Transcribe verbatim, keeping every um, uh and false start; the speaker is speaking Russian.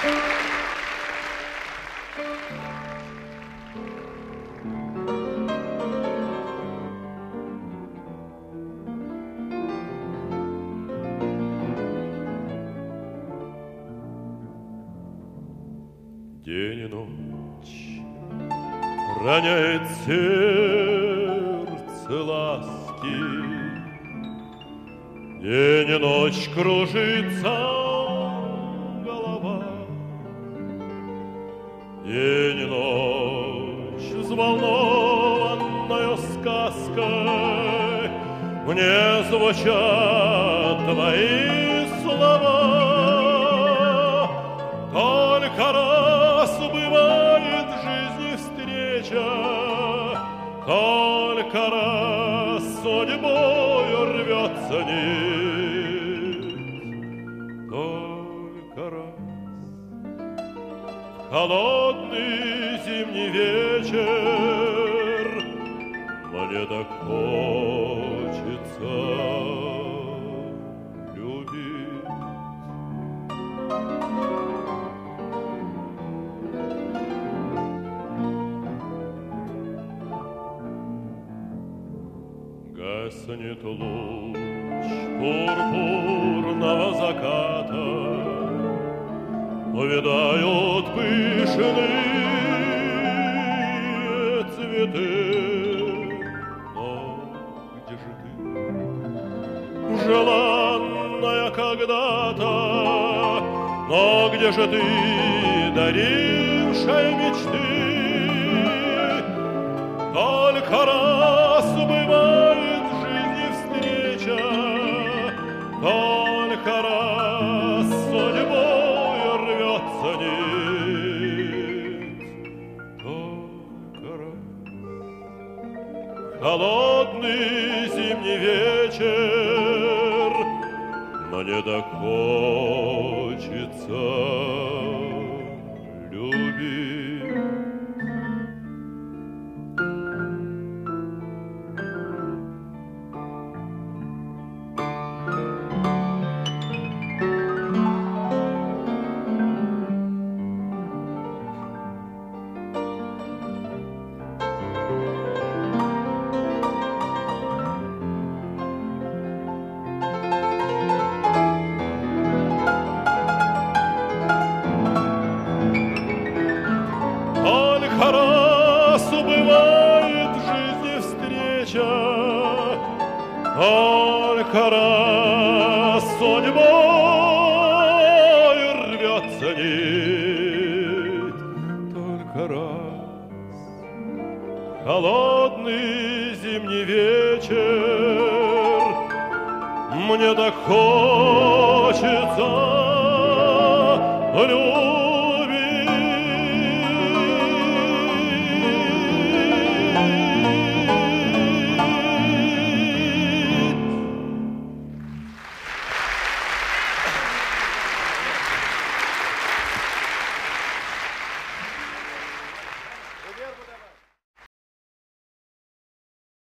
День и ночь роняет сердце ласки, день и ночь кружится голова, день и ночь взволнованная сказкой мне звучат твои слова. Только раз бывает в жизни встреча, только раз судьбою рвется нить, только раз в холодный зимний вечер мне так хочется любить. Гаснет луч пурпурного заката, увядают пышные цветы. Но где же ты, желанная когда-то? Но где же ты, дарившая мечты? Только раз бывает в жизни встреча, только раз судьбою рвется нить, только раз холодный зимний вечер мне так хочется любить. Только раз бывает в жизни встреча, только раз судьбою рвется нить, только раз холодный зимний вечер мне так хочется любить.